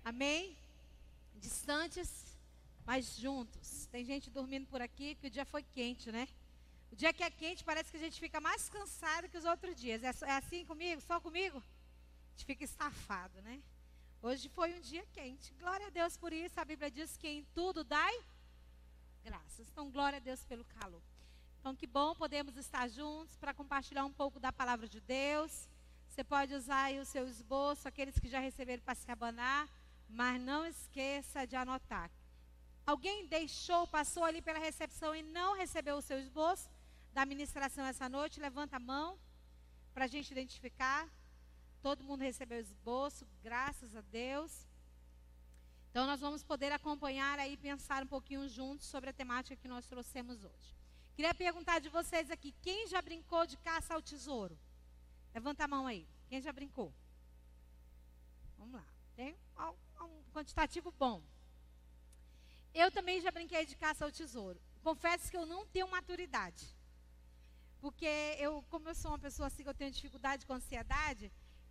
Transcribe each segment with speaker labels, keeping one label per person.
Speaker 1: Amém? Distantes, mas juntos. Tem gente dormindo por aqui porque o dia foi quente, né? O dia que é quente parece que a gente fica mais cansado que os outros dias. É assim comigo? Só comigo? A gente fica estafado, né? Hoje foi um dia quente. Glória a Deus por isso. A Bíblia diz que em tudo dai graças. Então, glória a Deus pelo calor. Então, que bom podemos estar juntos para compartilhar um pouco da palavra de Deus. Você pode usar aí o seu esboço, aqueles que já receberam para se abanar, mas não esqueça de anotar. Alguém passou ali pela recepção e não recebeu o seu esboço da ministração essa noite? Levanta a mão para a gente identificar. Todo mundo recebeu o esboço, graças a Deus. Então, nós vamos poder acompanhar aí e pensar um pouquinho juntos sobre a temática que nós trouxemos hoje. Queria perguntar de vocês aqui, quem já brincou de caça ao tesouro? Levanta a mão aí. Quem já brincou? Vamos lá. Tem um quantitativo bom. Eu também já brinquei de caça ao tesouro. Confesso que eu não tenho maturidade. Porque como eu sou uma pessoa assim que eu tenho dificuldade com ansiedade,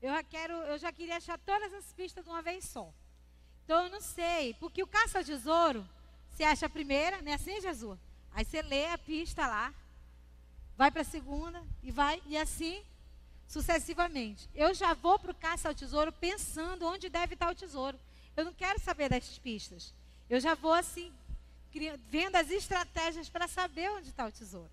Speaker 1: eu já queria achar todas as pistas de uma vez só. Então eu não sei, porque o caça ao tesouro, você acha a primeira, não é assim, Jesus? Aí você lê a pista lá, vai para a segunda e assim sucessivamente. Eu já vou para o caça ao tesouro pensando onde deve estar o tesouro. Eu não quero saber das pistas. Eu já vou assim, vendo as estratégias para saber onde está o tesouro.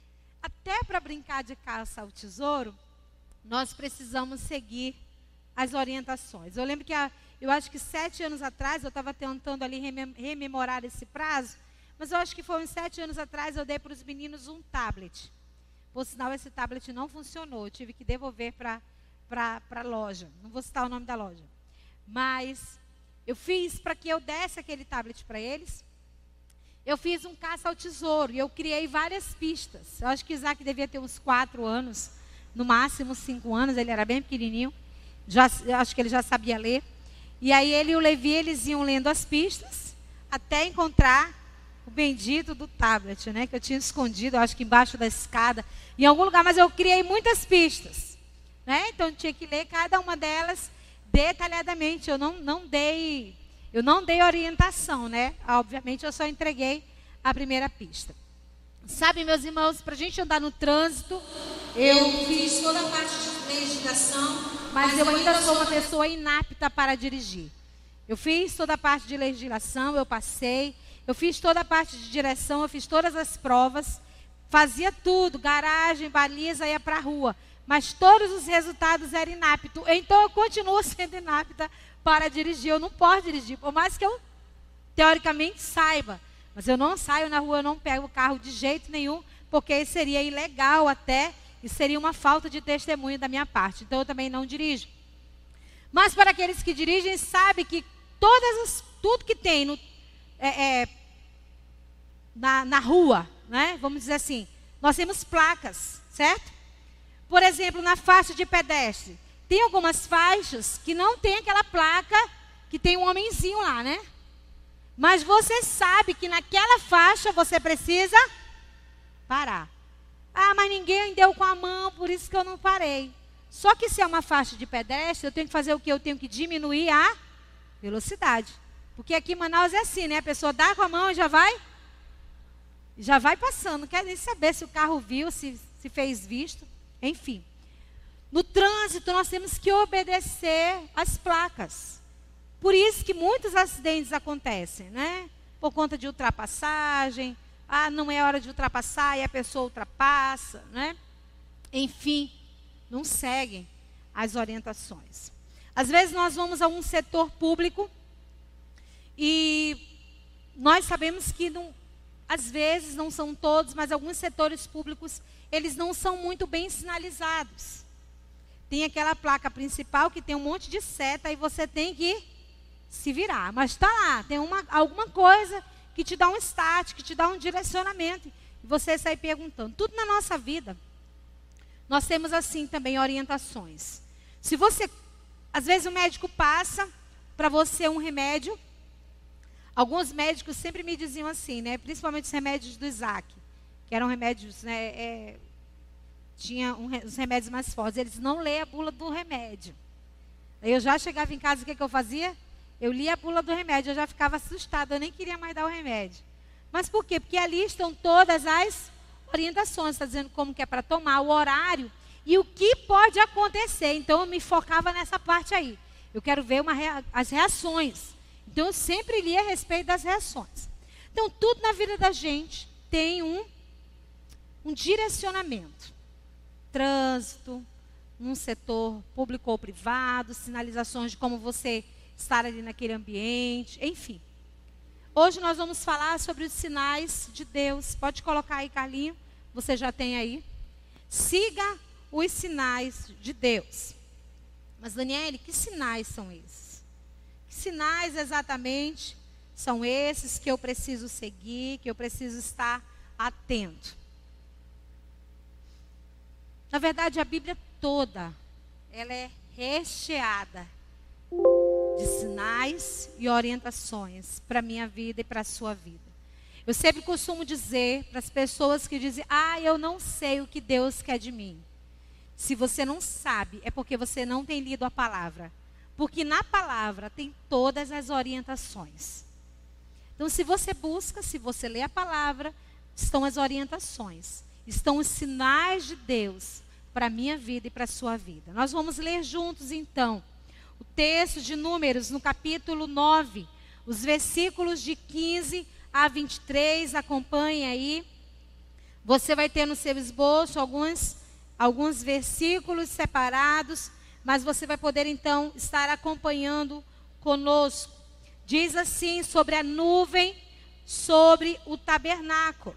Speaker 1: Até para brincar de caça ao tesouro, nós precisamos seguir as orientações. Eu lembro que, eu acho que 7 anos atrás, eu estava tentando ali rememorar esse prazo, mas eu acho que foi uns 7 anos atrás, eu dei para os meninos um tablet. Por sinal, esse tablet não funcionou, eu tive que devolver para a loja. Não vou citar o nome da loja. Mas eu fiz para que eu desse aquele tablet para eles. Eu fiz um caça ao tesouro e eu criei várias pistas. Eu acho que Isaac devia ter uns 4 anos, no máximo 5 anos, ele era bem pequenininho. Eu acho que ele já sabia ler. E aí ele e o Levi, eles iam lendo as pistas até encontrar o bendito do tablet, né? Que eu tinha escondido, eu acho que embaixo da escada, em algum lugar, mas eu criei muitas pistas, né? Então eu tinha que ler cada uma delas detalhadamente. Eu não dei orientação, né? Obviamente eu só entreguei a primeira pista. Sabe, meus irmãos, para a gente andar no trânsito, eu fiz toda a parte de legislação, mas eu ainda sou uma pessoa inapta para dirigir. Eu fiz toda a parte de legislação, eu passei. Eu fiz toda a parte de direção, eu fiz todas as provas. Fazia tudo, garagem, baliza, ia para a rua. Mas todos os resultados eram inaptos. Então eu continuo sendo inapta para dirigir. Eu não posso dirigir, por mais que eu teoricamente saiba. Mas eu não saio na rua, eu não pego o carro de jeito nenhum, porque seria ilegal até, e seria uma falta de testemunho da minha parte. Então eu também não dirijo. Mas para aqueles que dirigem, sabe que tudo que tem na rua, né? Vamos dizer assim, nós temos placas, certo? Por exemplo, na faixa de pedestre, tem algumas faixas que não tem aquela placa que tem um homenzinho lá, né? Mas você sabe que naquela faixa você precisa parar. Ah, mas ninguém deu com a mão, por isso que eu não parei. Só que se é uma faixa de pedestre, eu tenho que fazer o quê? Eu tenho que diminuir a velocidade. Porque aqui em Manaus é assim, né? A pessoa dá com a mão e já vai passando. Não quer nem saber se o carro viu, se fez visto. Enfim. No trânsito, nós temos que obedecer às placas. Por isso que muitos acidentes acontecem, né? Por conta de ultrapassagem. Ah, não é hora de ultrapassar e a pessoa ultrapassa, né? Enfim, não seguem as orientações. Às vezes nós vamos a um setor público e nós sabemos que, às vezes, não são todos, mas alguns setores públicos, eles não são muito bem sinalizados. Tem aquela placa principal que tem um monte de seta e você tem que se virar. Mas está lá, tem alguma coisa que te dá um start, que te dá um direcionamento. E você sai perguntando. Tudo na nossa vida, nós temos assim também orientações. Se você, às vezes o médico passa para você um remédio. Alguns médicos sempre me diziam assim, né? Principalmente os remédios do Isaac, que eram remédios, né? Tinha os remédios mais fortes. Eles não lêem a bula do remédio. Aí eu já chegava em casa, o que eu fazia? Eu li a bula do remédio, eu já ficava assustada, eu nem queria mais dar o remédio. Mas por quê? Porque ali estão todas as orientações, está dizendo como que é para tomar, o horário e o que pode acontecer. Então eu me focava nessa parte aí. Eu quero ver as reações. Então eu sempre li a respeito das reações. Então tudo na vida da gente tem um direcionamento. Trânsito, num setor público ou privado, sinalizações de como você estar ali naquele ambiente, enfim. Hoje nós vamos falar sobre os sinais de Deus. Pode colocar aí, Carlinho, você já tem aí. Siga os sinais de Deus. Mas, Daniele, que sinais são esses? Que sinais exatamente são esses que eu preciso seguir, que eu preciso estar atento? Na verdade, a Bíblia toda, ela é recheada de sinais e orientações para a minha vida e para a sua vida. Eu sempre costumo dizer para as pessoas que dizem, eu não sei o que Deus quer de mim. Se você não sabe, é porque você não tem lido a palavra. Porque na palavra tem todas as orientações. Então, se você busca, se você lê a palavra, estão as orientações. Estão os sinais de Deus para a minha vida e para a sua vida. Nós vamos ler juntos, então, o texto de Números, no capítulo 9, os versículos de 15 a 23, acompanhe aí. Você vai ter no seu esboço alguns versículos separados, mas você vai poder, então, estar acompanhando conosco. Diz assim, sobre a nuvem, sobre o tabernáculo.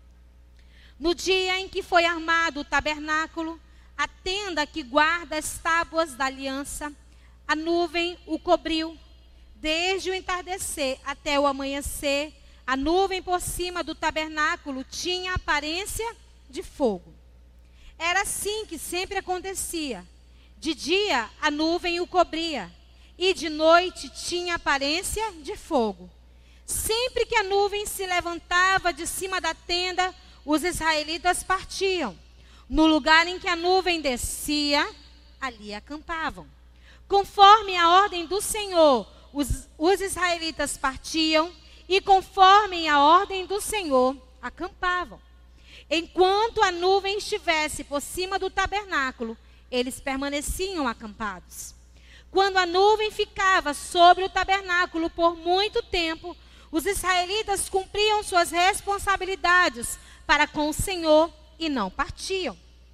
Speaker 1: No dia em que foi armado o tabernáculo, a tenda que guarda as tábuas da aliança, a nuvem o cobriu. Desde o entardecer até o amanhecer, a nuvem por cima do tabernáculo tinha aparência de fogo. Era assim que sempre acontecia. De dia a nuvem o cobria, e de noite tinha aparência de fogo. Sempre que a nuvem se levantava de cima da tenda, os israelitas partiam. No lugar em que a nuvem descia, ali acampavam. Conforme a ordem do Senhor, os israelitas partiam, e conforme a ordem do Senhor, acampavam. Enquanto a nuvem estivesse por cima do tabernáculo, eles permaneciam acampados. Quando a nuvem ficava sobre o tabernáculo por muito tempo, os israelitas cumpriam suas responsabilidades para com o Senhor e não partiam.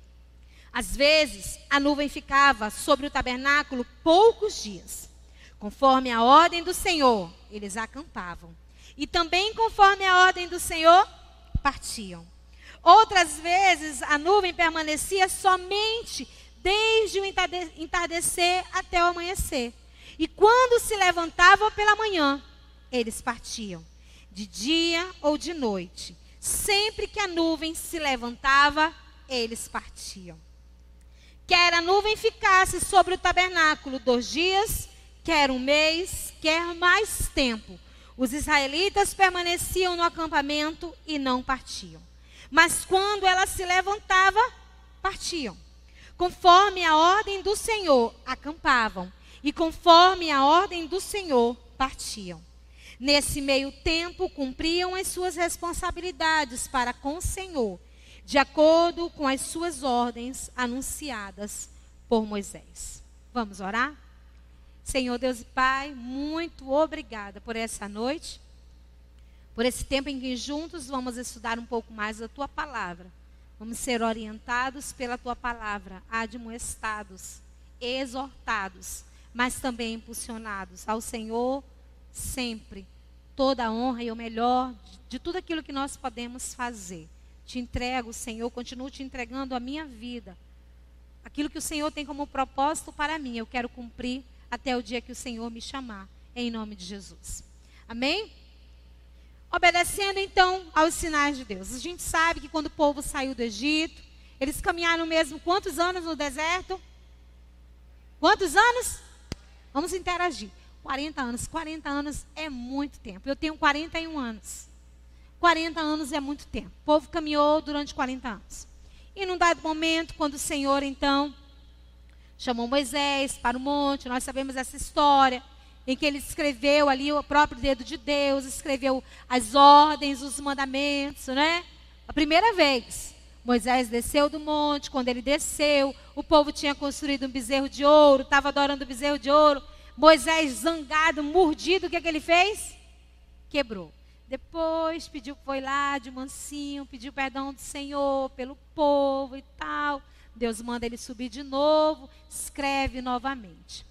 Speaker 1: Às vezes, a nuvem ficava sobre o tabernáculo poucos dias. Conforme a ordem do Senhor, eles acampavam. E também conforme a ordem do Senhor, partiam. Outras vezes, a nuvem permanecia somente desde o entardecer até o amanhecer. E quando se levantavam pela manhã, eles partiam, de dia ou de noite. Sempre que a nuvem se levantava, eles partiam. Quer a nuvem ficasse sobre o tabernáculo 2 dias, quer 1 mês, quer mais tempo, os israelitas permaneciam no acampamento e não partiam. Mas quando ela se levantava, partiam. Conforme a ordem do Senhor, acampavam. E conforme a ordem do Senhor, partiam. Nesse meio tempo, cumpriam as suas responsabilidades para com o Senhor, de acordo com as suas ordens anunciadas por Moisés. Vamos orar? Senhor Deus e Pai, muito obrigada por essa noite, por esse tempo em que juntos vamos estudar um pouco mais da Tua Palavra. Vamos ser orientados pela Tua Palavra, admoestados, exortados, mas também impulsionados ao Senhor sempre. Toda a honra e o melhor de tudo aquilo que nós podemos fazer. Te entrego, Senhor, continuo te entregando a minha vida. Aquilo que o Senhor tem como propósito para mim, eu quero cumprir até o dia que o Senhor me chamar, em nome de Jesus. Amém? Obedecendo então aos sinais de Deus. A gente sabe que quando o povo saiu do Egito, eles caminharam mesmo quantos anos no deserto? Quantos anos? Vamos interagir. 40 anos. 40 anos é muito tempo. Eu tenho 41 anos. 40 anos é muito tempo. O povo caminhou durante 40 anos. E num dado momento, quando o Senhor, então, chamou Moisés para o monte, nós sabemos essa história. em que ele escreveu ali o próprio dedo de Deus, escreveu as ordens, os mandamentos, né? A primeira vez, Moisés desceu do monte. Quando ele desceu, o povo tinha construído um bezerro de ouro, estava adorando o bezerro de ouro. Moisés, zangado, mordido, o que ele fez? Quebrou. Depois foi lá de mansinho, pediu perdão do Senhor pelo povo e tal. Deus manda ele subir de novo, escreve novamente.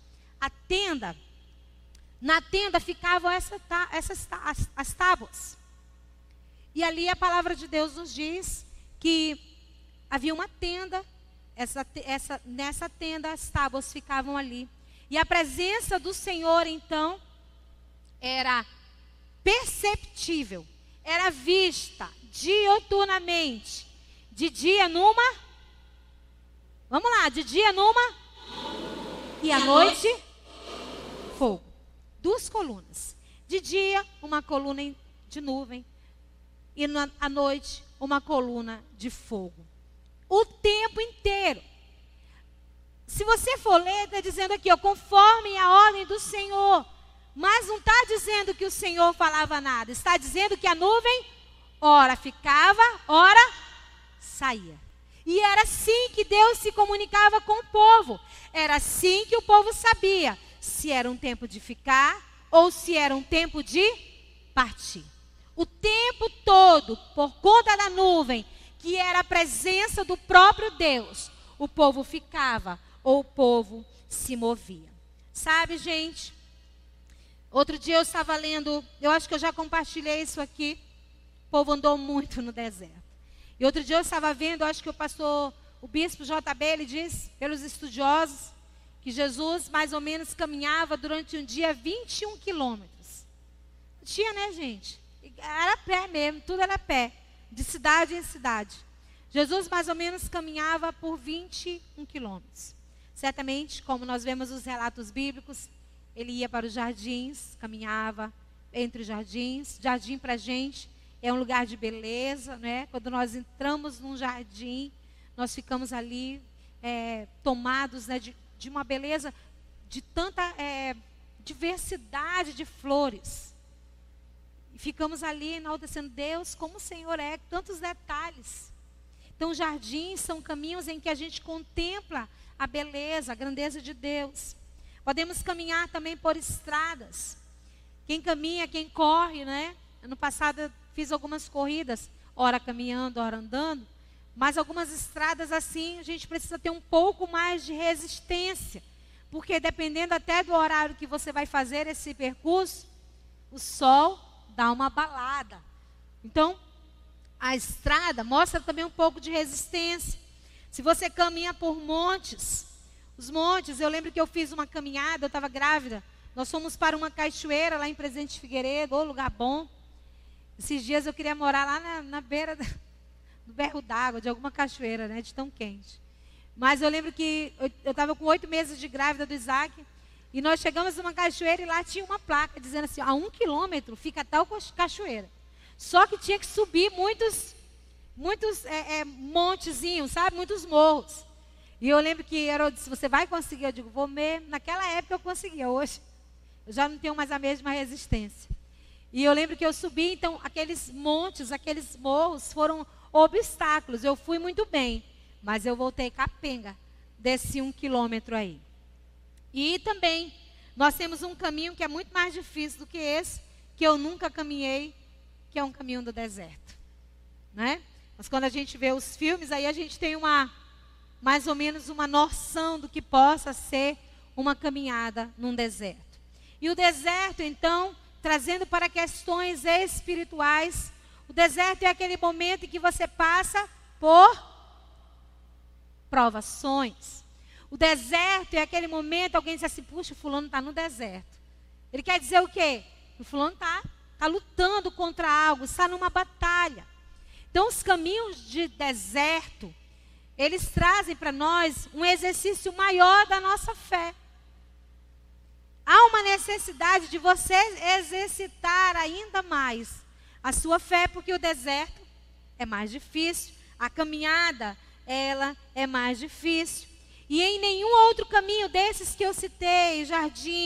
Speaker 1: Na tenda ficavam as tábuas. E ali a palavra de Deus nos diz que havia uma tenda, nessa tenda as tábuas ficavam ali. E a presença do Senhor, então, era perceptível, era vista dioturnamente, de dia de dia numa, e à noite, fogo. 2 colunas. De dia, uma coluna de nuvem, e à noite, uma coluna de fogo. O tempo inteiro. Se você for ler, está dizendo aqui, conforme a ordem do Senhor. Mas não está dizendo que o Senhor falava nada. Está dizendo que a nuvem, ora ficava, ora saía. E era assim que Deus se comunicava com o povo. Era assim que o povo sabia se era um tempo de ficar ou se era um tempo de partir. O tempo todo, por conta da nuvem, que era a presença do próprio Deus, o povo ficava ou o povo se movia. Sabe, gente? Outro dia eu estava lendo, eu acho que eu já compartilhei isso aqui. O povo andou muito no deserto. E outro dia eu estava vendo, eu acho que o bispo JB, ele diz, pelos estudiosos, que Jesus mais ou menos caminhava durante um dia 21 quilômetros. Tinha, né, gente? Era pé mesmo, tudo era pé, de cidade em cidade. Jesus mais ou menos caminhava por 21 quilômetros. Certamente, como nós vemos os relatos bíblicos, ele ia para os jardins, caminhava entre os jardins. Jardim para a gente é um lugar de beleza, né? Quando nós entramos num jardim, nós ficamos ali tomados, né, de uma beleza, de tanta diversidade de flores. E ficamos ali enaltecendo Deus, como o Senhor é, tantos detalhes. Então, jardins são caminhos em que a gente contempla a beleza, a grandeza de Deus. Podemos caminhar também por estradas. Quem caminha, quem corre, né? Ano passado eu fiz algumas corridas, ora caminhando, ora andando. Mas algumas estradas assim, a gente precisa ter um pouco mais de resistência. Porque dependendo até do horário que você vai fazer esse percurso, o sol dá uma abalada. Então, a estrada mostra também um pouco de resistência. Se você caminha por montes, os montes, eu lembro que eu fiz uma caminhada, eu estava grávida. Nós fomos para uma cachoeira lá em Presidente Figueiredo, lugar bom. Esses dias eu queria morar lá na beira do berro d'água, de alguma cachoeira, né, de tão quente. Mas eu lembro que eu estava com 8 meses de grávida do Isaac, e nós chegamos numa cachoeira e lá tinha uma placa dizendo assim, a 1 quilômetro fica tal cachoeira. Só que tinha que subir muitos montezinhos, sabe? Muitos morros. E eu lembro que eu disse, você vai conseguir? Eu digo, vou mesmo. Naquela época eu conseguia, hoje eu já não tenho mais a mesma resistência. E eu lembro que eu subi, então, aqueles montes, aqueles morros foram obstáculos. Eu fui muito bem, mas eu voltei capenga, desci 1 quilômetro aí. E também, nós temos um caminho que é muito mais difícil do que esse, que eu nunca caminhei, que é um caminho do deserto, né? Mas quando a gente vê os filmes, aí a gente tem mais ou menos uma noção do que possa ser uma caminhada num deserto. E o deserto, então, trazendo para questões espirituais, o deserto é aquele momento em que você passa por provações. O deserto é aquele momento, alguém diz assim, puxa, o fulano está no deserto. Ele quer dizer o quê? O fulano está lutando contra algo, está numa batalha. Então, os caminhos de deserto, eles trazem para nós um exercício maior da nossa fé. Há uma necessidade de você exercitar ainda mais a sua fé, porque o deserto é mais difícil, a caminhada, ela é mais difícil. E em nenhum outro caminho desses que eu citei, jardim,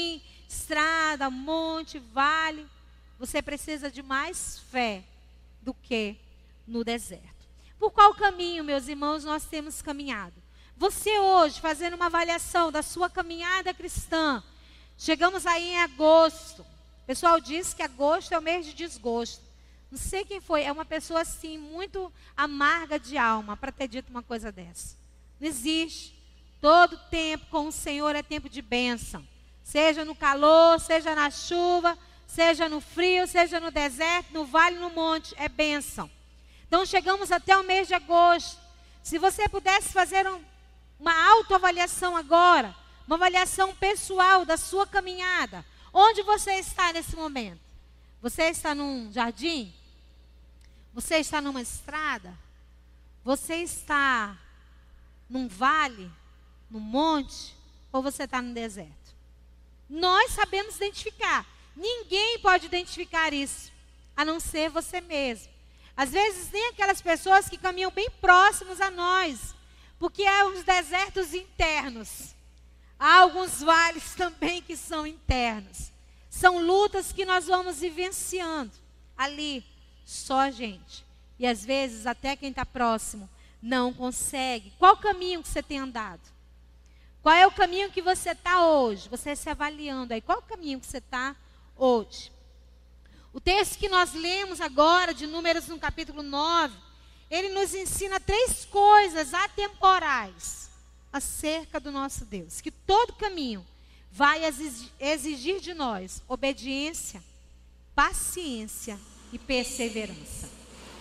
Speaker 1: estrada, monte, vale. Você precisa de mais fé do que no deserto. Por qual caminho, meus irmãos, nós temos caminhado? Você hoje, fazendo uma avaliação da sua caminhada cristã, chegamos aí em agosto. O pessoal diz que agosto é o mês de desgosto. Não sei quem foi, é uma pessoa assim, muito amarga de alma, para ter dito uma coisa dessa. Não existe. Todo tempo com o Senhor é tempo de bênção. Seja no calor, seja na chuva, seja no frio, seja no deserto, no vale, no monte, é bênção. Então chegamos até o mês de agosto. Se você pudesse fazer uma autoavaliação agora, uma avaliação pessoal da sua caminhada, onde você está nesse momento? Você está num jardim? Você está numa estrada? Você está num vale? Num monte? Ou você está no deserto? Nós sabemos identificar. Ninguém pode identificar isso, a não ser você mesmo. Às vezes nem aquelas pessoas que caminham bem próximos a nós, porque há os desertos internos. Há alguns vales também que são internos. São lutas que nós vamos vivenciando ali, só a gente. E às vezes até quem está próximo não consegue. Qual caminho que você tem andado? Qual é o caminho que você está hoje? Você se avaliando aí. Qual é o caminho que você está hoje? O texto que nós lemos agora, de Números no capítulo 9, ele nos ensina 3 coisas atemporais acerca do nosso Deus. Que todo caminho vai exigir de nós obediência, paciência e perseverança.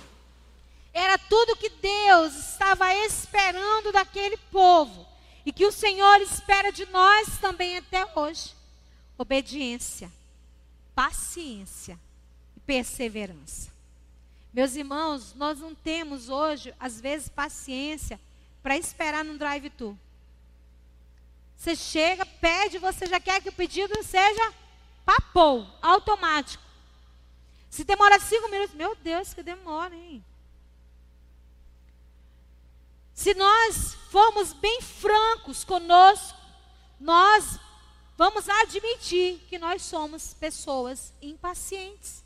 Speaker 1: Era tudo que Deus estava esperando daquele povo. E que o Senhor espera de nós também até hoje. Obediência, paciência e perseverança. Meus irmãos, nós não temos hoje, às vezes, paciência para esperar no drive-thru. Você chega, pede, você já quer que o pedido seja papou, automático. Se demora 5 minutos, meu Deus, que demora, hein? Se nós formos bem francos conosco, nós vamos admitir que nós somos pessoas impacientes.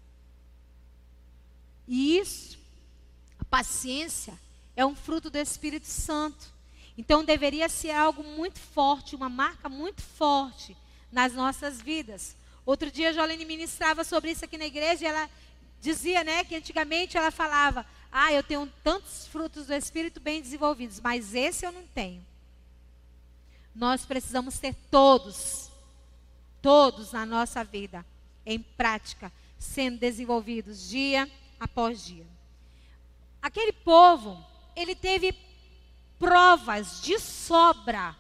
Speaker 1: E isso, a paciência, é um fruto do Espírito Santo. Então deveria ser algo muito forte, uma marca muito forte nas nossas vidas. Outro dia a Jolene ministrava sobre isso aqui na igreja e ela dizia, né, que antigamente ela falava: eu tenho tantos frutos do Espírito bem desenvolvidos, mas esse eu não tenho. Nós precisamos ter todos na nossa vida, em prática, sendo desenvolvidos dia após dia. Aquele povo, ele teve provas de sobra,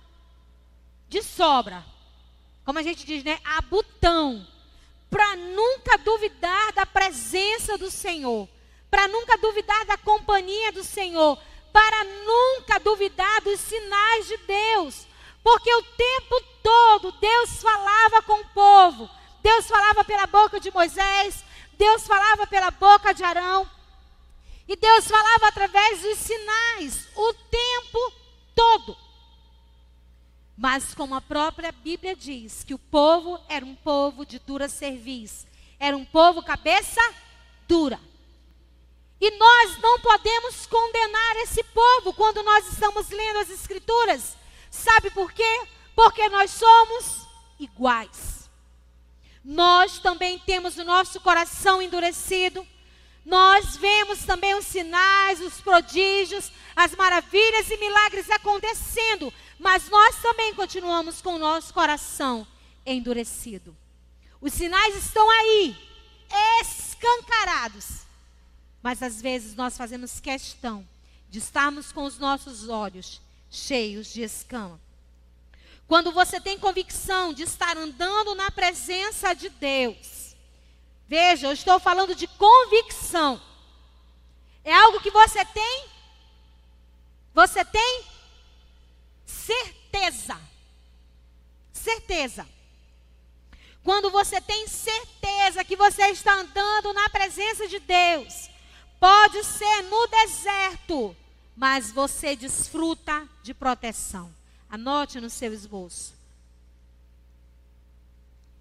Speaker 1: como a gente diz, né, a botão, para nunca duvidar da presença do Senhor, para nunca duvidar da companhia do Senhor, para nunca duvidar dos sinais de Deus, porque o tempo todo Deus falava com o povo, Deus falava pela boca de Moisés, Deus falava pela boca de Arão, e Deus falava através dos sinais, o tempo todo. Mas como a própria Bíblia diz, que o povo era um povo de dura cerviz, era um povo cabeça dura. E nós não podemos condenar esse povo quando nós estamos lendo as Escrituras. Sabe por quê? Porque nós somos iguais. Nós também temos o nosso coração endurecido. Nós vemos também os sinais, os prodígios, as maravilhas e milagres acontecendo. Mas nós também continuamos com o nosso coração endurecido. Os sinais estão aí, escancarados. Mas às vezes nós fazemos questão de estarmos com os nossos olhos cheios de escama. Quando você tem convicção de estar andando na presença de Deus, veja, eu estou falando de convicção. É algo que você tem? Você tem certeza. Certeza. Quando você tem certeza que você está andando na presença de Deus, pode ser no deserto, mas você desfruta de proteção. Anote no seu esboço.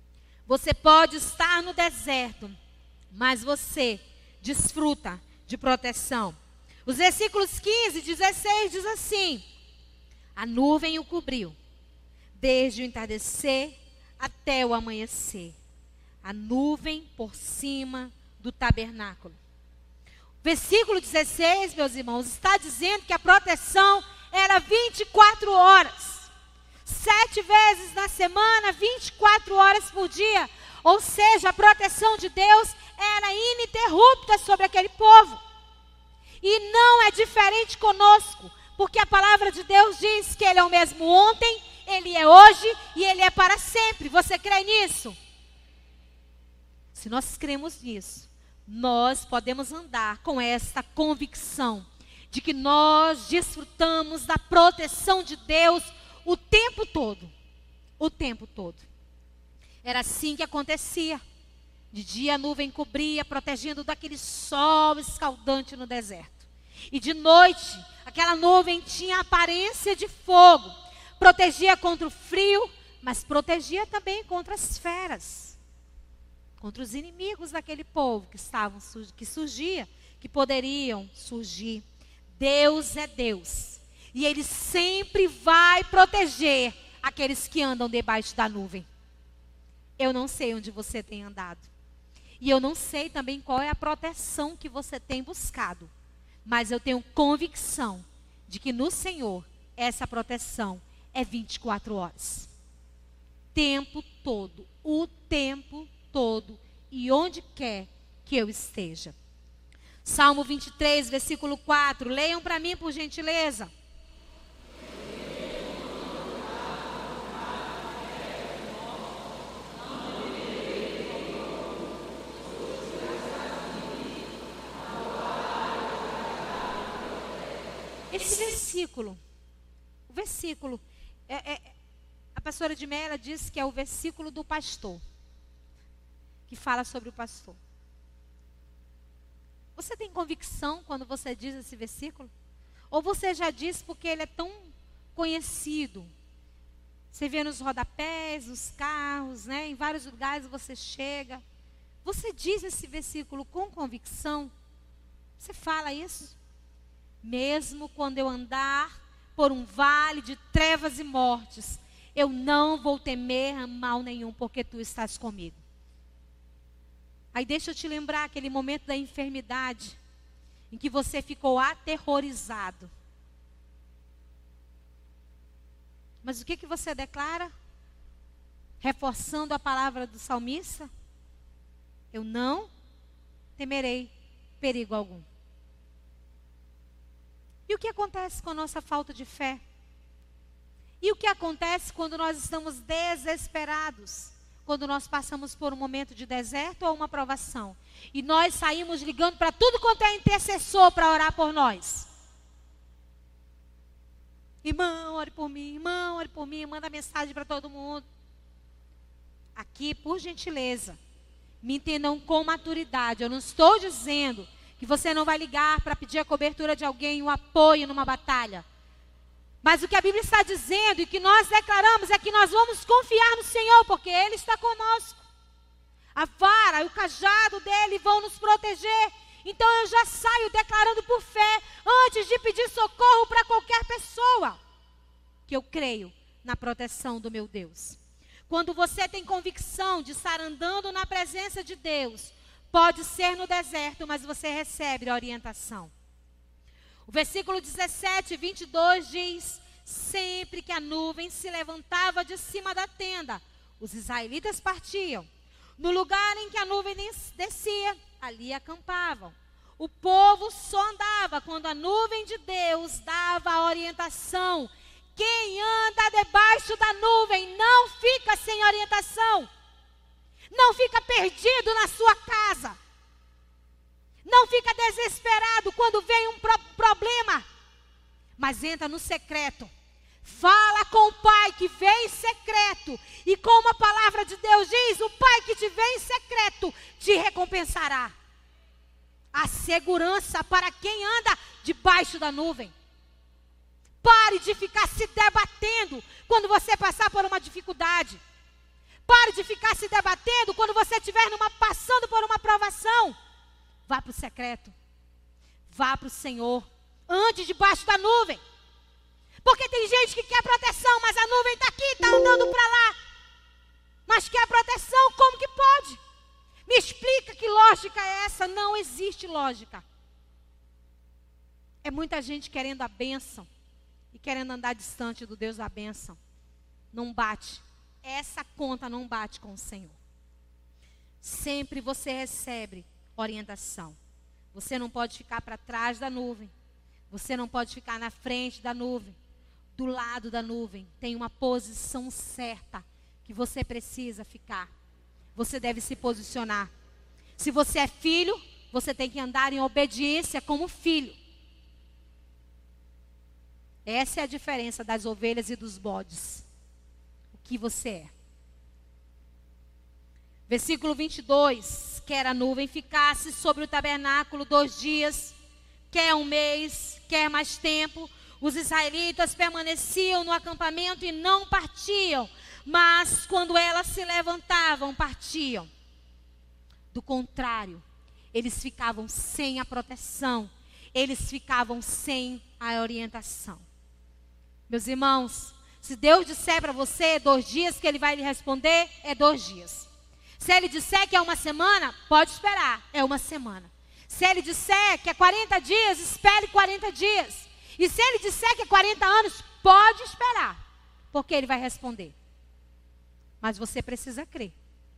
Speaker 1: Você pode estar no deserto, mas você desfruta de proteção. Os versículos 15 e 16 diz assim: a nuvem o cobriu, desde o entardecer até o amanhecer. A nuvem por cima do tabernáculo. Versículo 16, meus irmãos, está dizendo que a proteção era 24 horas. 7 vezes na semana, 24 horas por dia. Ou seja, a proteção de Deus era ininterrupta sobre aquele povo. E não é diferente conosco, porque a palavra de Deus diz que Ele é o mesmo ontem, Ele é hoje e Ele é para sempre. Você crê nisso? Se nós cremos nisso, nós podemos andar com esta convicção de que nós desfrutamos da proteção de Deus o tempo todo. O tempo todo. Era assim que acontecia. De dia a nuvem cobria, protegendo daquele sol escaldante no deserto. E de noite, aquela nuvem tinha a aparência de fogo. Protegia contra o frio, mas protegia também contra as feras. Contra os inimigos daquele povo que surgia, que poderiam surgir. Deus é Deus. E Ele sempre vai proteger aqueles que andam debaixo da nuvem. Eu não sei onde você tem andado. E eu não sei também qual é a proteção que você tem buscado. Mas eu tenho convicção de que no Senhor, essa proteção é 24 horas. Tempo todo, o tempo todo e onde quer que eu esteja. Salmo 23, versículo 4. Leiam para mim, por gentileza. Esse versículo, a pastora de Mela diz que é o versículo do pastor, que fala sobre o pastor. Você tem convicção quando você diz esse versículo? Ou você já diz porque ele é tão conhecido? Você vê nos rodapés, nos carros, né? Em vários lugares você chega. Você diz esse versículo com convicção? Você fala isso? Mesmo quando eu andar por um vale de trevas e mortes, eu não vou temer mal nenhum, porque tu estás comigo. Aí deixa eu te lembrar aquele momento da enfermidade, em que você ficou aterrorizado. Mas o que você declara? Reforçando a palavra do salmista? Eu não temerei perigo algum. E o que acontece com a nossa falta de fé? E o que acontece quando nós estamos desesperados? Quando nós passamos por um momento de deserto ou uma provação? E nós saímos ligando para tudo quanto é intercessor para orar por nós. Irmão, ore por mim, irmão, ore por mim, manda mensagem para todo mundo. Aqui, por gentileza, me entendam com maturidade. Eu não estou dizendo que você não vai ligar para pedir a cobertura de alguém, um apoio numa batalha. Mas o que a Bíblia está dizendo e que nós declaramos é que nós vamos confiar no Senhor, porque Ele está conosco. A vara e o cajado dEle vão nos proteger. Então eu já saio declarando por fé, antes de pedir socorro para qualquer pessoa, que eu creio na proteção do meu Deus. Quando você tem convicção de estar andando na presença de Deus, pode ser no deserto, mas você recebe a orientação. O versículo 17, 22 diz: sempre que a nuvem se levantava de cima da tenda, os israelitas partiam. No lugar em que a nuvem descia, ali acampavam. O povo só andava quando a nuvem de Deus dava a orientação. Quem anda debaixo da nuvem não fica sem orientação. Não fica perdido na sua casa. Não fica desesperado quando vem um problema. Mas entra no secreto. Fala com o Pai que vem em secreto. E como a palavra de Deus diz, o Pai que te vem em secreto te recompensará. A segurança para quem anda debaixo da nuvem. Pare de ficar se debatendo quando você passar por uma dificuldade. Pare de ficar se debatendo quando você estiver passando por uma provação. Vá para o secreto. Vá para o Senhor. Ande debaixo da nuvem. Porque tem gente que quer proteção, mas a nuvem está aqui, está andando para lá. Mas quer proteção, como que pode? Me explica que lógica é essa? Não existe lógica. É muita gente querendo a bênção e querendo andar distante do Deus da bênção. Não bate. Essa conta não bate com o Senhor. Sempre você recebe orientação. Você não pode ficar para trás da nuvem. Você não pode ficar na frente da nuvem. Do lado da nuvem. Tem uma posição certa que você precisa ficar. Você deve se posicionar. Se você é filho, você tem que andar em obediência como filho. Essa é a diferença das ovelhas e dos bodes. O que você é. Versículo 22. Quer a nuvem ficasse sobre o tabernáculo 2 dias, quer 1 mês, quer mais tempo. Os israelitas permaneciam no acampamento e não partiam. Mas quando elas se levantavam, partiam. Do contrário, eles ficavam sem a proteção. Eles ficavam sem a orientação. Meus irmãos, se Deus disser para você 2 dias que Ele vai lhe responder, é 2 dias. Se Ele disser que é 1 semana, pode esperar, é 1 semana. Se Ele disser que é 40 dias, espere 40 dias. E se Ele disser que é 40 anos, pode esperar, porque Ele vai responder. Mas você precisa crer.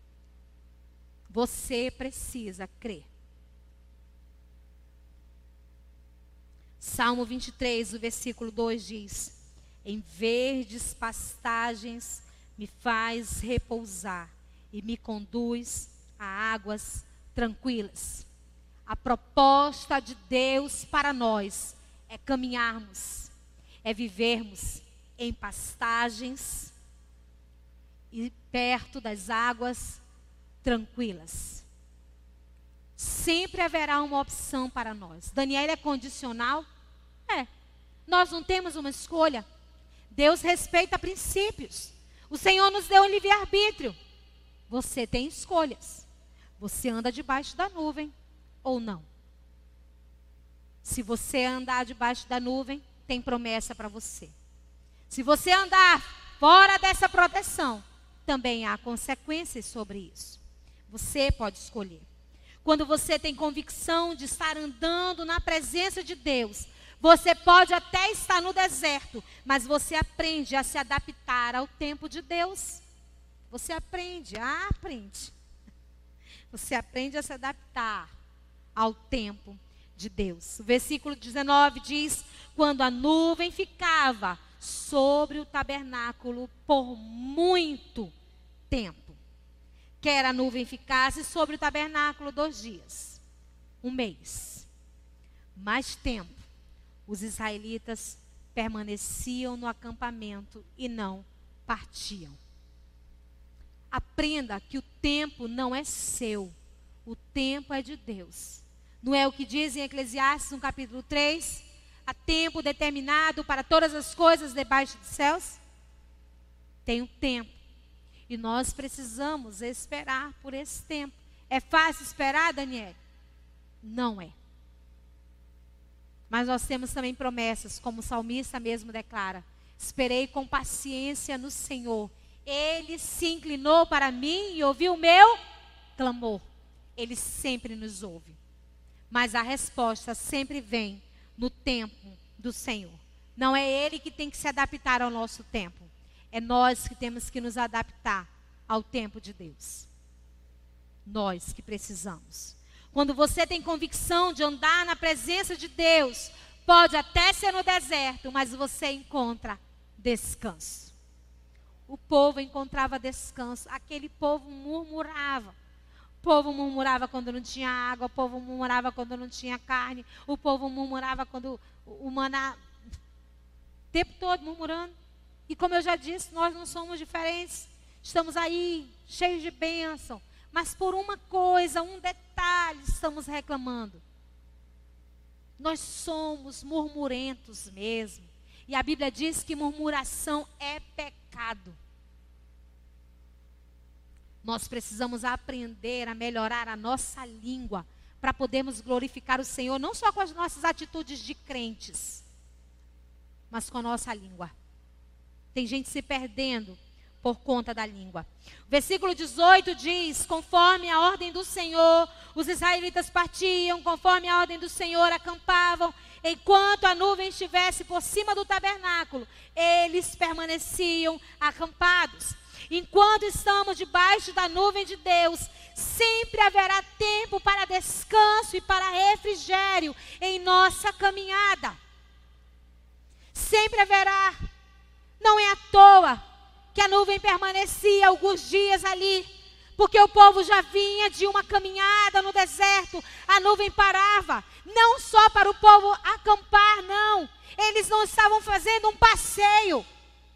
Speaker 1: Você precisa crer. Salmo 23, o versículo 2 diz: em verdes pastagens me faz repousar e me conduz a águas tranquilas. A proposta de Deus para nós é caminharmos, é vivermos em pastagens e perto das águas tranquilas. Sempre haverá uma opção para nós. Daniel é condicional? É. Nós não temos uma escolha. Deus respeita princípios. O Senhor nos deu um livre-arbítrio. Você tem escolhas. Você anda debaixo da nuvem ou não. Se você andar debaixo da nuvem, tem promessa para você. Se você andar fora dessa proteção, também há consequências sobre isso. Você pode escolher. Quando você tem convicção de estar andando na presença de Deus, você pode até estar no deserto, mas você aprende a se adaptar ao tempo de Deus. Você aprende. Você aprende a se adaptar ao tempo de Deus. O versículo 19 diz: quando a nuvem ficava sobre o tabernáculo por muito tempo. Quer a nuvem ficasse sobre o tabernáculo 2 dias, 1 mês, mais tempo. Os israelitas permaneciam no acampamento e não partiam. Aprenda que o tempo não é seu, o tempo é de Deus. Não é o que diz em Eclesiastes, no capítulo 3? Há tempo determinado para todas as coisas debaixo dos céus? Tem um tempo. E nós precisamos esperar por esse tempo. É fácil esperar, Daniel? Não é. Mas nós temos também promessas, como o salmista mesmo declara: esperei com paciência no Senhor. Ele se inclinou para mim e ouviu o meu clamor. Ele sempre nos ouve. Mas a resposta sempre vem no tempo do Senhor. Não é Ele que tem que se adaptar ao nosso tempo. É nós que temos que nos adaptar ao tempo de Deus. Nós que precisamos. Quando você tem convicção de andar na presença de Deus, pode até ser no deserto, mas você encontra descanso. O povo encontrava descanso. Aquele povo murmurava. O povo murmurava quando não tinha água. O povo murmurava quando não tinha carne. O povo murmurava quando o maná... O tempo todo murmurando. E como eu já disse, nós não somos diferentes. Estamos aí, cheios de bênção. Mas por uma coisa, um detalhe, estamos reclamando. Nós somos murmurentos mesmo. E a Bíblia diz que murmuração é pecado. Nós precisamos aprender a melhorar a nossa língua para podermos glorificar o Senhor, não só com as nossas atitudes de crentes, mas com a nossa língua. Tem gente se perdendo por conta da língua. O versículo 18 diz: conforme a ordem do Senhor, os israelitas partiam, conforme a ordem do Senhor acampavam, enquanto a nuvem estivesse por cima do tabernáculo, eles permaneciam acampados. Enquanto estamos debaixo da nuvem de Deus, sempre haverá tempo para descanso e para refrigério em nossa caminhada. Sempre haverá. Não é à toa que a nuvem permanecia alguns dias ali, porque o povo já vinha de uma caminhada no deserto. A nuvem parava, não só para o povo acampar, não. Eles não estavam fazendo um passeio.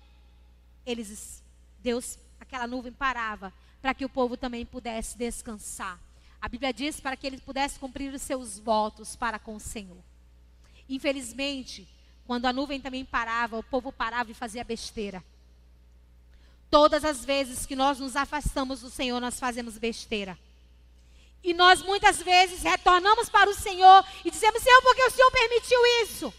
Speaker 1: Aquela nuvem parava para que o povo também pudesse descansar. A Bíblia diz para que eles pudessem cumprir os seus votos para com o Senhor. Infelizmente, quando a nuvem também parava, o povo parava e fazia besteira. Todas as vezes que nós nos afastamos do Senhor, nós fazemos besteira. E nós muitas vezes retornamos para o Senhor e dizemos: Senhor, por que o Senhor permitiu isso?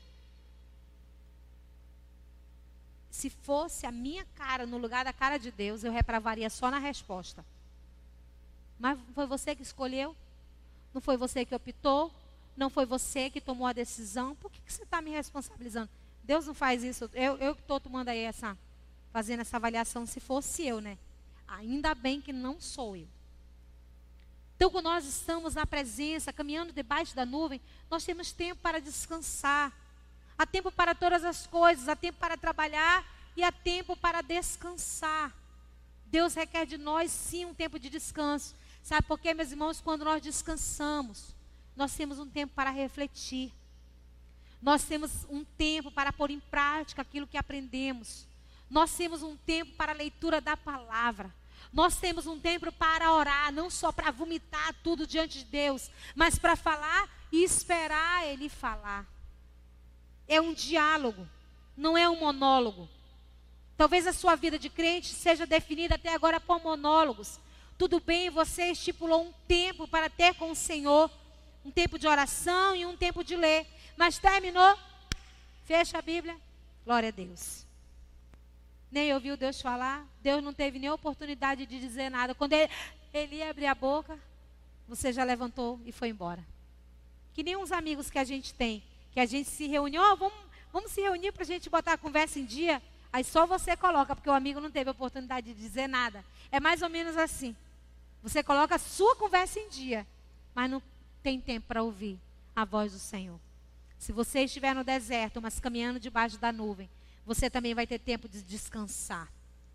Speaker 1: Se fosse a minha cara no lugar da cara de Deus, eu reprovaria só na resposta. Mas foi você que escolheu? Não foi você que optou? Não foi você que tomou a decisão? Por que você está me responsabilizando? Deus não faz isso. Eu que estou tomando aí fazendo essa avaliação, se fosse eu, né? Ainda bem que não sou eu. Então, quando nós estamos na presença, caminhando debaixo da nuvem, nós temos tempo para descansar. Há tempo para todas as coisas, há tempo para trabalhar e há tempo para descansar. Deus requer de nós, sim, um tempo de descanso. Sabe por quê, meus irmãos? Quando nós descansamos, nós temos um tempo para refletir. Nós temos um tempo para pôr em prática aquilo que aprendemos. Nós temos um tempo para a leitura da palavra. Nós temos um tempo para orar, não só para vomitar tudo diante de Deus, mas para falar e esperar Ele falar. É um diálogo, não é um monólogo. Talvez a sua vida de crente seja definida até agora por monólogos. Tudo bem, você estipulou um tempo para ter com o Senhor, um tempo de oração e um tempo de ler. Mas terminou, fecha a Bíblia, glória a Deus. Nem ouviu Deus falar, Deus não teve nem oportunidade de dizer nada. Quando ele ia abrir a boca, você já levantou e foi embora. Que nem uns amigos que a gente tem, que a gente se reuniu, vamos se reunir para a gente botar a conversa em dia. Aí só você coloca, porque o amigo não teve oportunidade de dizer nada. É mais ou menos assim. Você coloca a sua conversa em dia, mas não tem tempo para ouvir a voz do Senhor. Se você estiver no deserto, mas caminhando debaixo da nuvem, você também vai ter tempo de descansar.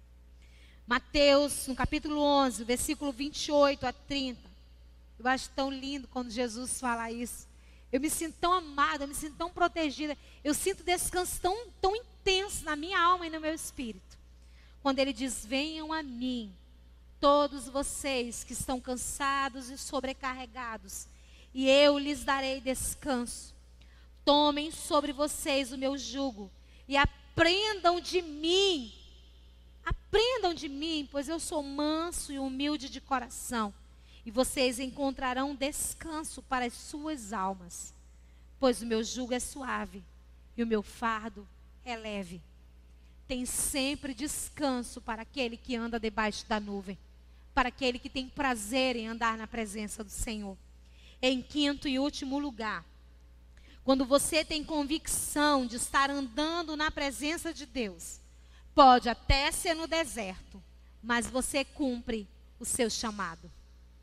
Speaker 1: Mateus, no capítulo 11, versículo 28 a 30. Eu acho tão lindo quando Jesus fala isso. Eu me sinto tão amada, eu me sinto tão protegida. Eu sinto descanso tão intenso na minha alma e no meu espírito. Quando ele diz: venham a mim, todos vocês que estão cansados e sobrecarregados, e eu lhes darei descanso. Tomem sobre vocês o meu jugo e aprendam de mim. Aprendam de mim, pois eu sou manso e humilde de coração. E vocês encontrarão descanso para as suas almas. Pois o meu jugo é suave e o meu fardo é leve. Tem sempre descanso para aquele que anda debaixo da nuvem. Para aquele que tem prazer em andar na presença do Senhor. Em quinto e último lugar, quando você tem convicção de estar andando na presença de Deus, pode até ser no deserto, mas você cumpre o seu chamado.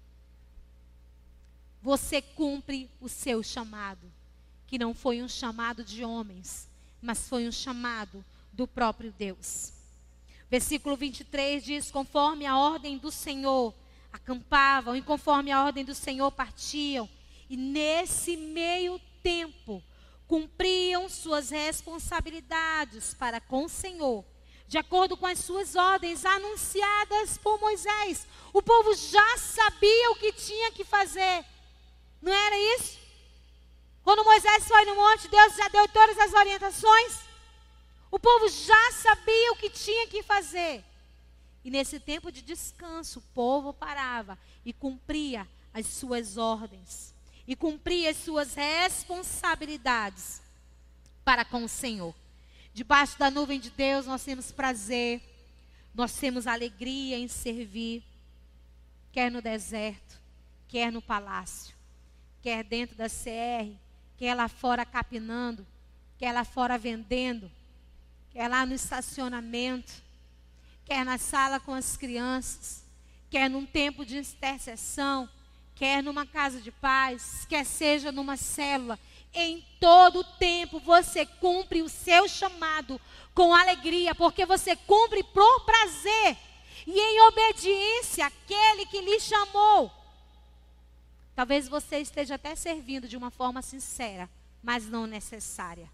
Speaker 1: Você cumpre o seu chamado, que não foi um chamado de homens, mas foi um chamado do próprio Deus. Versículo 23 diz: conforme a ordem do Senhor acampavam, e conforme a ordem do Senhor partiam, e nesse meio tempo cumpriam suas responsabilidades para com o Senhor, de acordo com as suas ordens anunciadas por Moisés. O povo já sabia o que tinha que fazer. Não era isso? Quando Moisés foi no monte, Deus já deu todas as orientações. O povo já sabia o que tinha que fazer. E nesse tempo de descanso, o povo parava e cumpria as suas ordens. E cumpria as suas responsabilidades para com o Senhor. Debaixo da nuvem de Deus nós temos prazer, nós temos alegria em servir. Quer no deserto, quer no palácio, quer dentro da CR, quer lá fora capinando, quer lá fora vendendo, quer lá no estacionamento, quer na sala com as crianças, quer num tempo de intercessão, quer numa casa de paz, quer seja numa célula. Em todo tempo você cumpre o seu chamado com alegria, porque você cumpre por prazer e em obediência àquele que lhe chamou. Talvez você esteja até servindo de uma forma sincera, mas não necessária.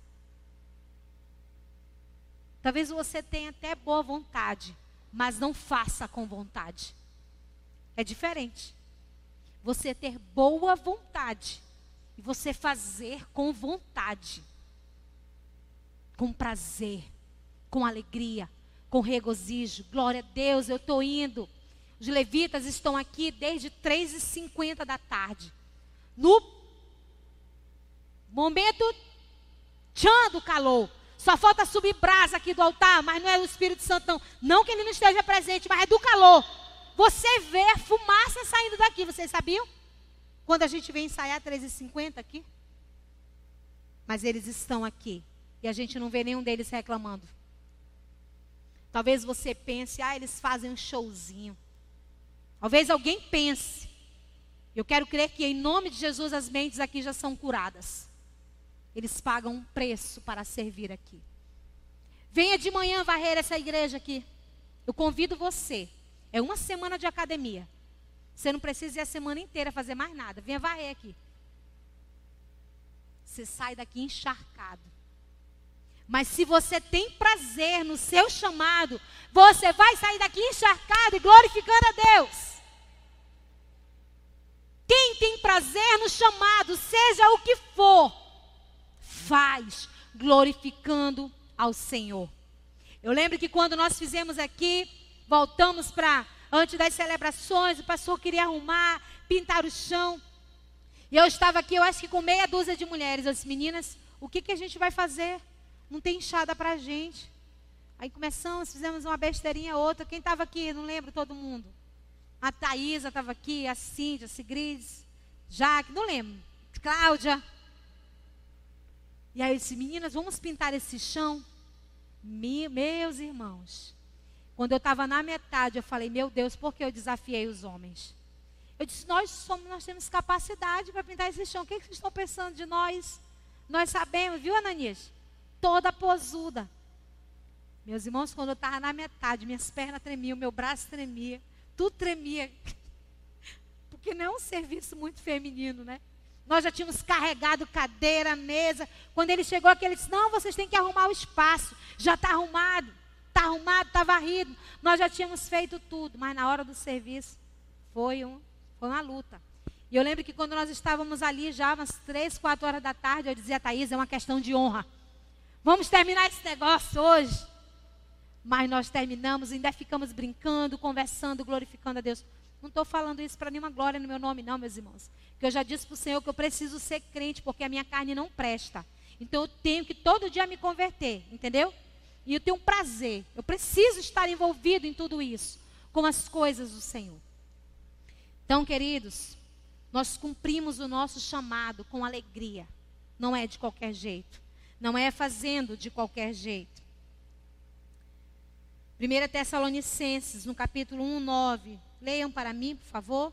Speaker 1: Talvez você tenha até boa vontade, mas não faça com vontade. É diferente. Você ter boa vontade e você fazer com vontade, com prazer, com alegria, com regozijo. Glória a Deus, eu estou indo. Os levitas estão aqui desde 3h50 da tarde. No momento tchan do calor. Só falta subir brasa aqui do altar, mas não é o Espírito Santo não. Não que ele não esteja presente, mas é do calor. Você vê a fumaça saindo daqui, vocês sabiam? Quando a gente vem ensaiar 3h50 aqui. Mas eles estão aqui. E a gente não vê nenhum deles reclamando. Talvez você pense, eles fazem um showzinho. Talvez alguém pense. Eu quero crer que em nome de Jesus as mentes aqui já são curadas. Eles pagam um preço para servir aqui. Venha de manhã varrer essa igreja aqui. Eu convido você. É uma semana de academia. Você não precisa ir a semana inteira fazer mais nada. Venha varrer aqui. Você sai daqui encharcado. Mas se você tem prazer no seu chamado, você vai sair daqui encharcado e glorificando a Deus. Quem tem prazer no chamado, seja o que for, faz glorificando ao Senhor. Eu lembro que quando nós fizemos aqui, voltamos para antes das celebrações, o pastor queria arrumar, pintar o chão. E eu estava aqui, eu acho que com meia dúzia de mulheres. Eu disse, meninas, o que a gente vai fazer? Não tem enxada para a gente. Aí começamos, fizemos uma besteirinha outra. Quem estava aqui? Não lembro todo mundo. A Thaísa estava aqui, a Cíntia, a Sigrides, Jaque, não lembro. Cláudia. E aí eu disse, meninas, vamos pintar esse chão? Meus irmãos, quando eu estava na metade, eu falei, meu Deus, por que eu desafiei os homens? Eu disse, nós temos capacidade para pintar esse chão. O que vocês estão pensando de nós? Nós sabemos, viu, Ananias? Toda posuda. Meus irmãos, quando eu estava na metade, minhas pernas tremiam, meu braço tremia, tudo tremia. Porque não é um serviço muito feminino, né? Nós já tínhamos carregado cadeira, mesa. Quando ele chegou aqui, ele disse, não, vocês têm que arrumar o espaço. Já está arrumado, está varrido. Nós já tínhamos feito tudo, mas na hora do serviço foi uma luta. E eu lembro que quando nós estávamos ali já umas 3, 4 horas da tarde, eu dizia a Thaís, é uma questão de honra. Vamos terminar esse negócio hoje. Mas nós terminamos, ainda ficamos brincando, conversando, glorificando a Deus. Não estou falando isso para nenhuma glória no meu nome, não, meus irmãos. Porque eu já disse para o Senhor que eu preciso ser crente, porque a minha carne não presta. Então eu tenho que todo dia me converter, entendeu? E eu tenho um prazer. Eu preciso estar envolvido em tudo isso, com as coisas do Senhor. Então, queridos, nós cumprimos o nosso chamado com alegria. Não é de qualquer jeito. Não é fazendo de qualquer jeito. 1 Tessalonicenses, no capítulo 1, 9. Leiam para mim, por favor.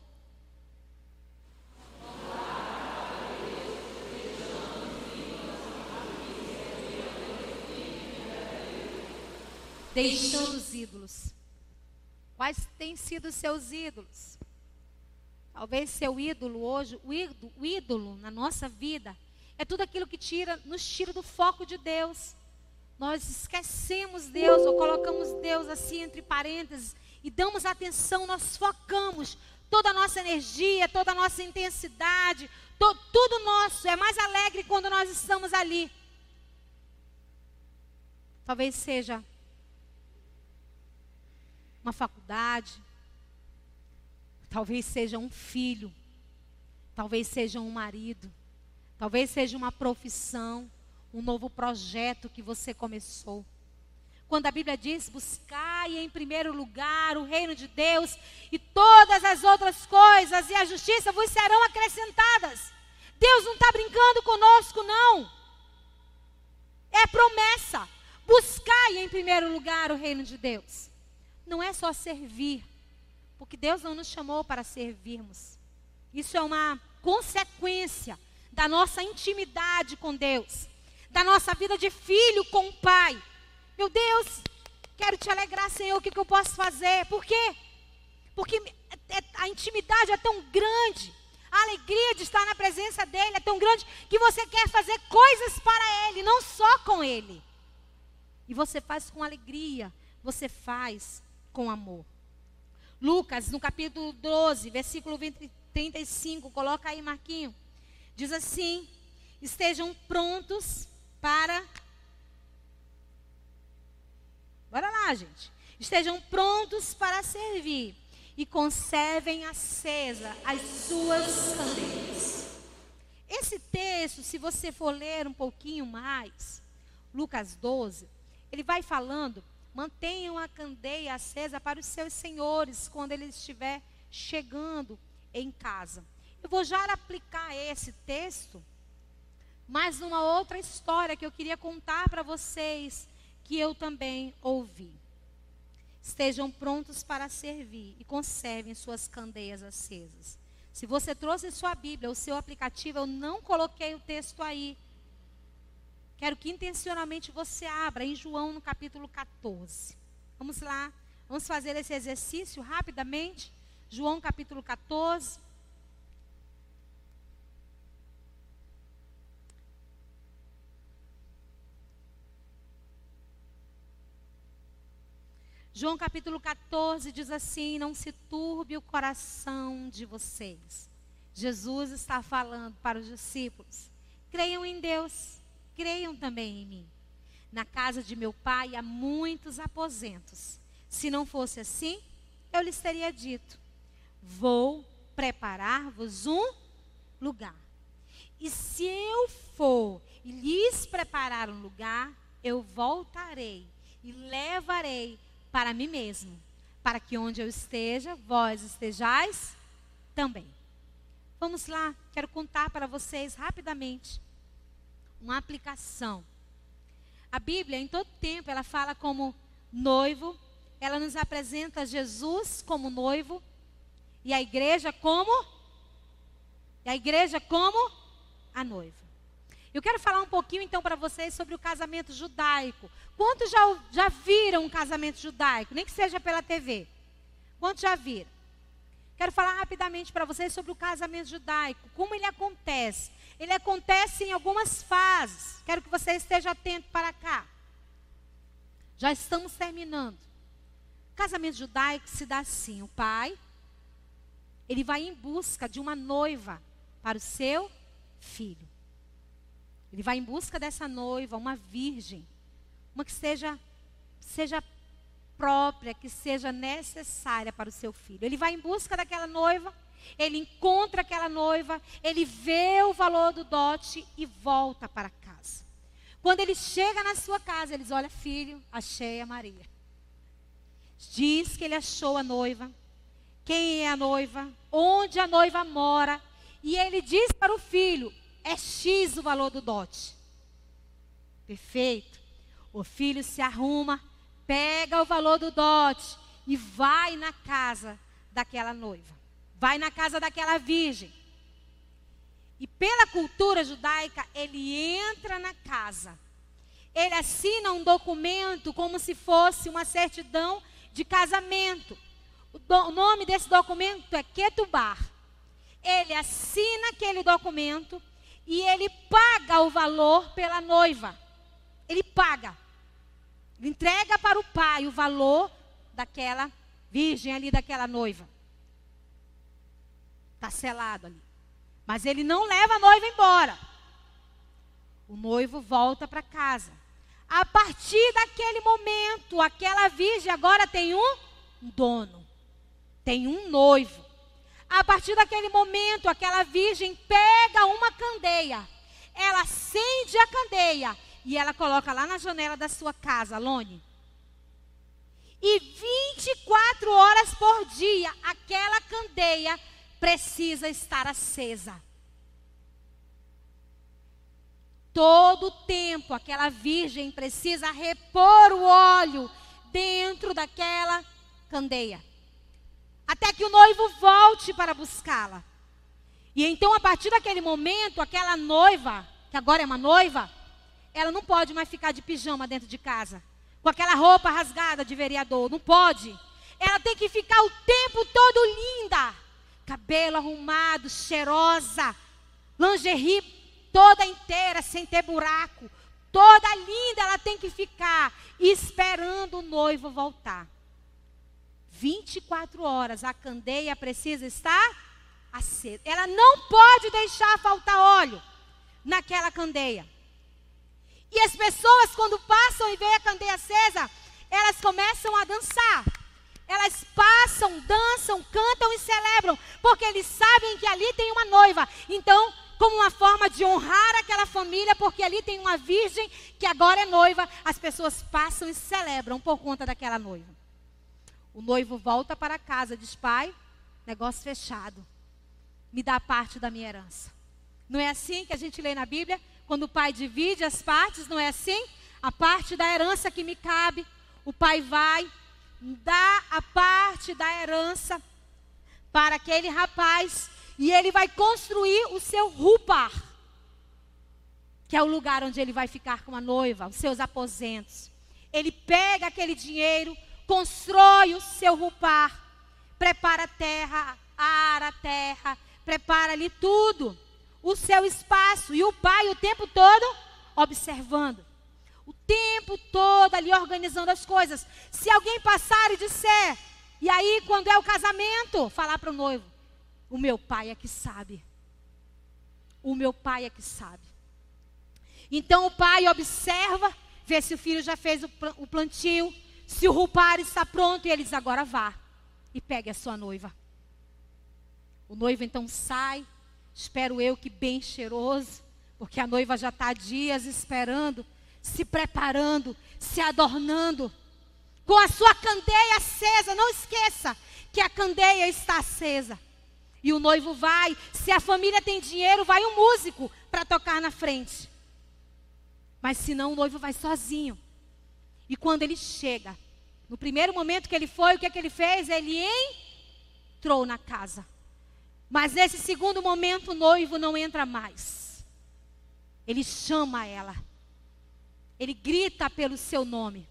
Speaker 1: Deixando os ídolos. Quais têm sido os seus ídolos? Talvez seu ídolo hoje, o ídolo na nossa vida, é tudo aquilo que nos tira do foco de Deus. Nós esquecemos Deus, ou colocamos Deus assim entre parênteses, e damos atenção, nós focamos toda a nossa energia, toda a nossa intensidade, tudo nosso. É mais alegre quando nós estamos ali. Talvez seja uma faculdade, talvez seja um filho, talvez seja um marido, talvez seja uma profissão, um novo projeto que você começou. Quando a Bíblia diz, buscai em primeiro lugar o reino de Deus e todas as outras coisas e a justiça vos serão acrescentadas. Deus não está brincando conosco, não. É promessa. Buscai em primeiro lugar o reino de Deus. Não é só servir, porque Deus não nos chamou para servirmos. Isso é uma consequência da nossa intimidade com Deus, da nossa vida de filho com o Pai. Meu Deus, quero te alegrar, Senhor, o que eu posso fazer? Por quê? Porque a intimidade é tão grande, a alegria de estar na presença dEle é tão grande, que você quer fazer coisas para Ele, não só com Ele. E você faz com alegria, você faz com amor. Lucas, no capítulo 12, versículo 35, coloca aí, Marquinho. Diz assim, estejam prontos para... Bora lá, gente. Estejam prontos para servir e conservem acesa as suas candeias. Esse texto, se você for ler um pouquinho mais, Lucas 12, ele vai falando, mantenham a candeia acesa para os seus senhores quando ele estiver chegando em casa. Eu vou já aplicar esse texto, mas numa outra história que eu queria contar para vocês, que eu também ouvi. Estejam prontos para servir e conservem suas candeias acesas. Se você trouxe sua Bíblia, o seu aplicativo, eu não coloquei o texto aí. Quero que intencionalmente você abra em João no capítulo 14. Vamos lá, vamos fazer esse exercício rapidamente. João capítulo 14. João capítulo 14 diz assim, não se turbe o coração de vocês. Jesus está falando para os discípulos, creiam em Deus, creiam também em mim. Na casa de meu pai há muitos aposentos. Se não fosse assim, eu lhes teria dito, vou preparar-vos um lugar. E se eu for e lhes preparar um lugar, eu voltarei e levarei para mim mesmo, para que onde eu esteja, vós estejais também. Vamos lá, quero contar para vocês rapidamente uma aplicação. A Bíblia, em todo tempo, ela fala como noivo, ela nos apresenta Jesus como noivo e a igreja como a noiva. Eu quero falar um pouquinho então para vocês sobre o casamento judaico. Quantos já viram um casamento judaico? Nem que seja pela TV. Quantos já viram? Quero falar rapidamente para vocês sobre o casamento judaico. Como ele acontece? Ele acontece em algumas fases. Quero que você esteja atento para cá. Já estamos terminando. O casamento judaico se dá assim. O pai, ele vai em busca de uma noiva para o seu filho. Ele vai em busca dessa noiva, uma virgem, uma que seja própria, que seja necessária para o seu filho. Ele vai em busca daquela noiva, ele encontra aquela noiva, ele vê o valor do dote e volta para casa. Quando ele chega na sua casa, ele diz, olha filho, achei a Maria. Diz que ele achou a noiva, quem é a noiva, onde a noiva mora. E ele diz para o filho, é X o valor do dote. Perfeito. O filho se arruma, pega o valor do dote e vai na casa daquela noiva. Vai na casa daquela virgem. E pela cultura judaica, ele entra na casa. Ele assina um documento como se fosse uma certidão de casamento. O nome desse documento é Ketubá. Ele assina aquele documento e ele paga o valor pela noiva. Ele paga. Ele entrega para o pai o valor daquela virgem ali, daquela noiva. Está selado ali. Mas ele não leva a noiva embora. O noivo volta para casa. A partir daquele momento, aquela virgem agora tem um um dono, tem um noivo. A partir daquele momento, aquela virgem pega uma candeia, ela acende a candeia e ela coloca lá na janela da sua casa, Lone. E 24 horas por dia, aquela candeia precisa estar acesa. Todo tempo, aquela virgem precisa repor o óleo dentro daquela candeia, até que o noivo volte para buscá-la. E então, a partir daquele momento, aquela noiva, que agora é uma noiva, ela não pode mais ficar de pijama dentro de casa, com aquela roupa rasgada de vereador, não pode. Ela tem que ficar o tempo todo linda, cabelo arrumado, cheirosa, lingerie toda inteira, sem ter buraco, toda linda, ela tem que ficar esperando o noivo voltar. 24 horas, a candeia precisa estar acesa. Ela não pode deixar faltar óleo naquela candeia. E as pessoas, quando passam e veem a candeia acesa, elas começam a dançar. Elas passam, dançam, cantam e celebram, porque eles sabem que ali tem uma noiva. Então, como uma forma de honrar aquela família, porque ali tem uma virgem que agora é noiva, as pessoas passam e celebram por conta daquela noiva. O noivo volta para casa, diz: pai, negócio fechado, me dá parte da minha herança. Não é assim que a gente lê na Bíblia? Quando o pai divide as partes, não é assim? A parte da herança que me cabe, o pai vai, dá a parte da herança para aquele rapaz, e ele vai construir o seu rupar, que é o lugar onde ele vai ficar com a noiva, os seus aposentos. Ele pega aquele dinheiro, constrói o seu rupar, prepara a terra, ara a terra, prepara ali tudo, o seu espaço. E o pai o tempo todo observando, o tempo todo ali organizando as coisas. Se alguém passar e disser, e aí quando é o casamento, falar para o noivo: o meu pai é que sabe. O meu pai é que sabe. Então o pai observa, vê se o filho já fez o plantio, se o rupar está pronto, e ele diz: agora vá e pegue a sua noiva. O noivo então sai, espero eu que bem cheiroso, porque a noiva já está há dias esperando, se preparando, se adornando, com a sua candeia acesa. Não esqueça que a candeia está acesa. E o noivo vai, se a família tem dinheiro, vai um músico para tocar na frente. Mas se não, o noivo vai sozinho. E quando ele chega, no primeiro momento que ele foi, o que é que ele fez? Ele entrou na casa. Mas nesse segundo momento, o noivo não entra mais. Ele chama ela. Ele grita pelo seu nome.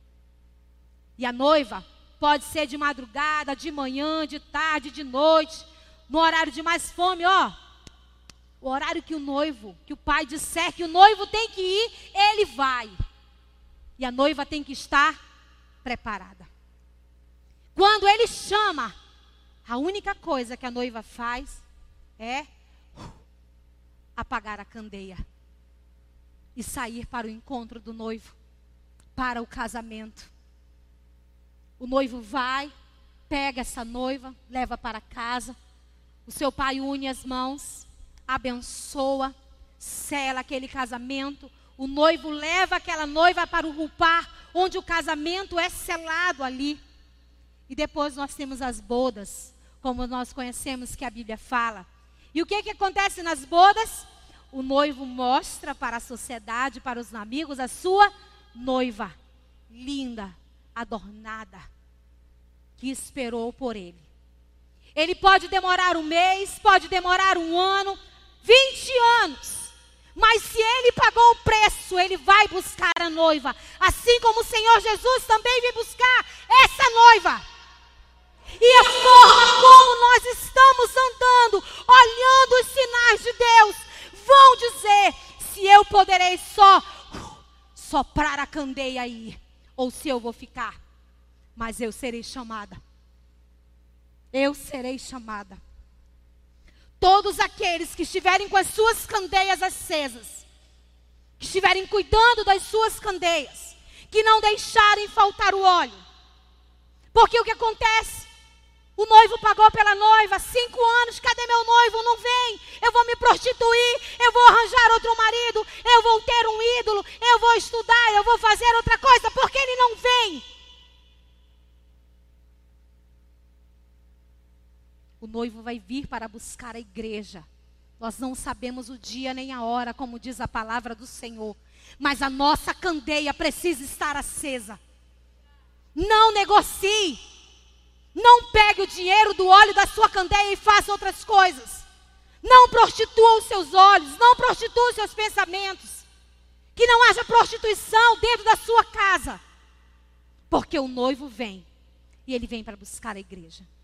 Speaker 1: E a noiva pode ser de madrugada, de manhã, de tarde, de noite, no horário de mais fome, ó. O horário que o pai disser que o noivo tem que ir, ele vai. E a noiva tem que estar preparada. Quando ele chama, a única coisa que a noiva faz é apagar a candeia e sair para o encontro do noivo, para o casamento. O noivo vai, pega essa noiva, leva para casa. O seu pai une as mãos, abençoa, sela aquele casamento. O noivo leva aquela noiva para o rupar, onde o casamento é selado ali. E depois nós temos as bodas, como nós conhecemos que a Bíblia fala. E o que acontece nas bodas? O noivo mostra para a sociedade, para os amigos, a sua noiva, linda, adornada, que esperou por ele. Ele pode demorar um mês, pode demorar um ano, 20 anos. Mas se ele pagou o preço, ele vai buscar a noiva. Assim como o Senhor Jesus também veio buscar essa noiva. E a forma como nós estamos andando, olhando os sinais de Deus, vão dizer se eu poderei só soprar a candeia aí, ou se eu vou ficar. Mas eu serei chamada. Eu serei chamada. Todos aqueles que estiverem com as suas candeias acesas, que estiverem cuidando das suas candeias, que não deixarem faltar o óleo, Porque o que acontece? O noivo pagou pela noiva, 5 anos, cadê meu noivo? Não vem, eu vou me prostituir, eu vou arranjar outro marido, eu vou ter um ídolo, eu vou estudar, eu vou fazer outra coisa, porque ele não vem. O noivo vai vir para buscar a igreja. Nós não sabemos o dia nem a hora, como diz a palavra do Senhor, mas a nossa candeia precisa estar acesa. Não negocie. Não pegue o dinheiro do óleo da sua candeia e faça outras coisas. Não prostitua os seus olhos, não prostitua os seus pensamentos. Que não haja prostituição dentro da sua casa. Porque o noivo vem, e ele vem para buscar a igreja.